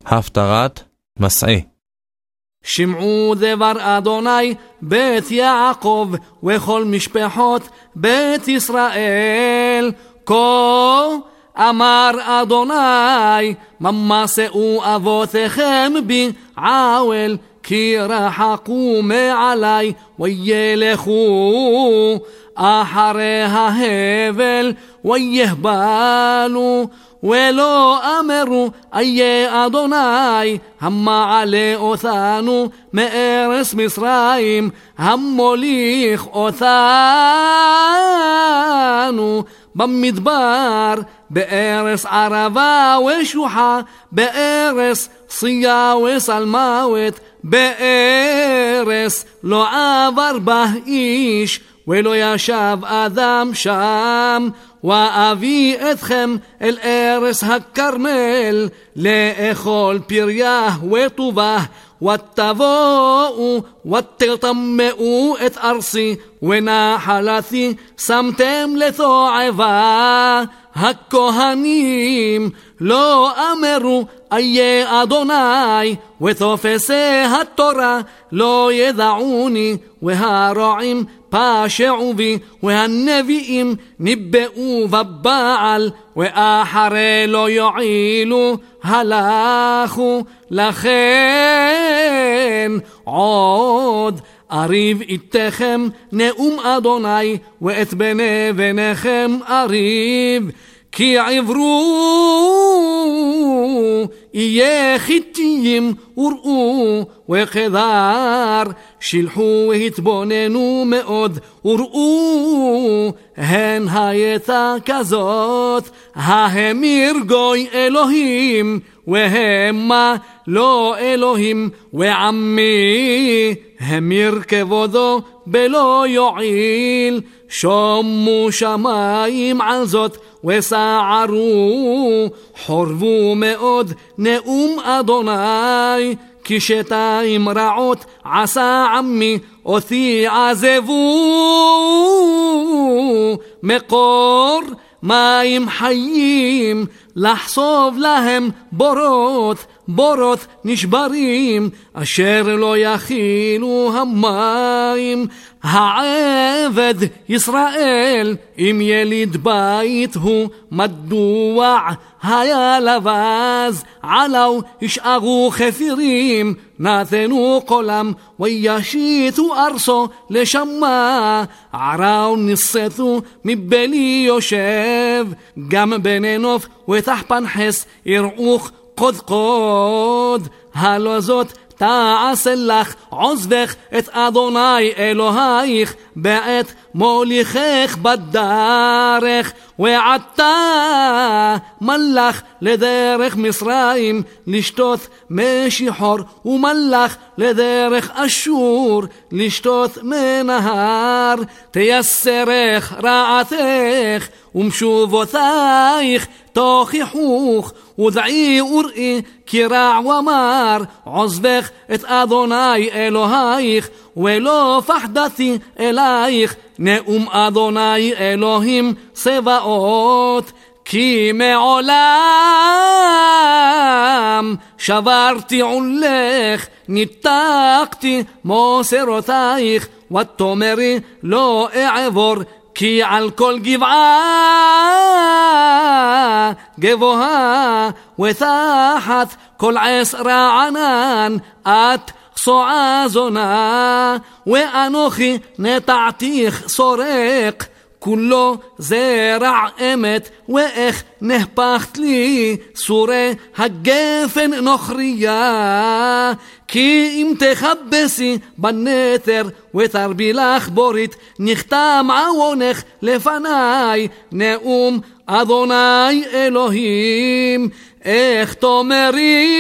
הפטרת מסעי. שמעו דבר אדוני בית יעקב וכל משפחות בית ישראל. כה אמר אדוני, ממסעו אבותיכם בי עוול, כי רחקו מעלי וילכו אחרי ההבל ויהבלו, ולא אמרו איה אדוני המעלה אותנו מארץ מצרים, המוליך אותנו במדבר, בארץ ערבה ושוחה, בארץ צייה וסלמאוות, בארץ לא עבר בה איש ולא ישב אדם שם. ואביא אתכם אל ארץ הכרמל לאכול פריה וטובה, ותבואו ותטמאו את ארצי ונחלתי שמתם לתועבה. הכהנים לא אמרו איה אדוני, ותופסי התורה לא ידעוני, והרועים פשעו בי, והנביאים ניבאו בבעל, ואחרי לא יועילו הלכו. לכן עוד אריב איתכם נאום אדוני, ואת בני בניכם אריב, כי עברו יהיה חיתיים וראו, וקדר שילחו והתבוננו מאוד וראו, הן הייתה כזאת ההמיר גוי אלוהים, והמה לא אלוהים, ועמי המיר כבודו בלא יועיל. שומו שמיים על זאת וסערו, חורבו מאוד נאום אדוני, כי שתיים רעות עשה עמי, אותי עזבו. מקור מים חיים לחשוב להם בורות, בורות נשברים אשר לא יכילו המים. העבד ישראל אם יליד בית הוא, מדוע היה לבז עליו ישארו חפירים, נתנו קולם וישיתו ארסו לשמה, עראו ניסתו מבלי יושב, גם בני נוף ותחפן חס ירעוך קודקוד. הלא זאת תעשה לך עוזבך את אדוני אלוהיך בעת מוליכך בדרך, ועתה מלך לדרך מצרים לשתות משיחור, ומלך לדרך אשור לשתות מנהר. תייסרך רעתך ומשובותייך תוכיחוך, ודעי וראי כי רע ומר עוזבך את אדוני אלוהיך, ולא פחדתי אלייך נאום אדוני אלוהים צבאות. כי מעולם שברתי עולך, ניתקתי מוסרותייך, ותאמרי לא אעבור, כי על כל גבעה גבוהה ותחת כל עץ רענן את צועה זונה, ואנוכי נטעתיך סורק, כולו זרע אמת, ואיך נהפכת לי סורי הגפן נוכריה. כי אם תחבסי בנתר ותרבי לך בורית, נחתם עוונך לפניי, נאום אדוני אלוהים. איך תאמרי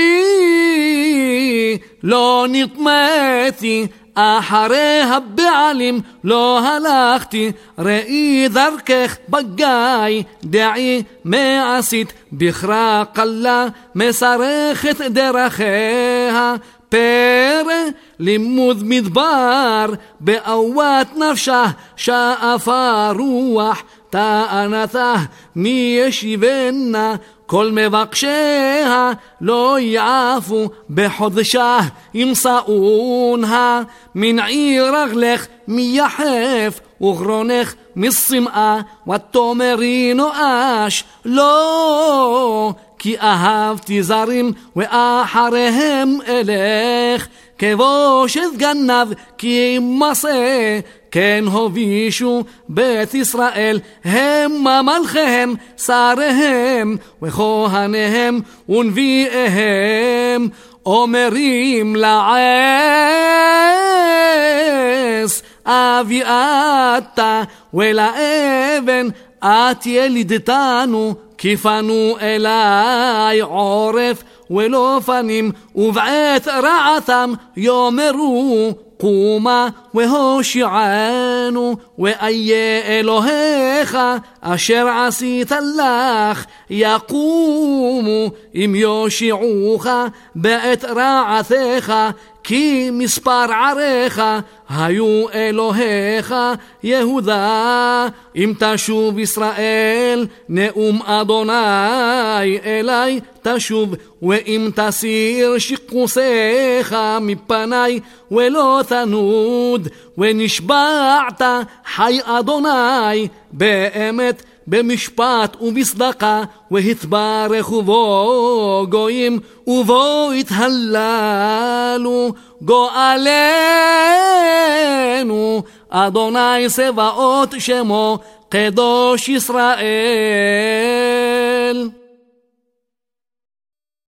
לא נטמאתי, אחרי הבעלים לא הלכתי, ראי דרכך בגיא, דעי מעשית בכרה קלה, מסרכת דרכיה. פרא לימוד מדבר באוות נפשה, שאפה רוח טענתה מי ישיבנה, כל מבקשיה לא יעפו בחודשה ימסעונها מן עיר רגלך מייחף וגרונך משמאה ותאמרי נואש לא כי אהבתי זרים ואחריהם אלך כבושת גנב כי מסע כן הובישו בית ישראל המה מלכיהם שריהם וכהניהם ונביאיהם אומרים לעץ אבי אתה ולאבן את ילידתנו כיפנו אליי עורף ולא פנים ובעת רעתם יאמרו קומה והושיענו ואיה אלוהיך אשר עשית לך יקומו אם יושיעוך בעת רעתך כי מספר עריך היו אלוהיך יהודה אם תשוב ישראל נאום אדוני אלי תשוב ואם תסיר שיקוסיך מפני ולא תנוד ונשבעת חי אדוני באמת במשפט ובצדקה והתברך ובו גויים ובו התהללו גואלנו אדוני צבאות שמו קדוש ישראל.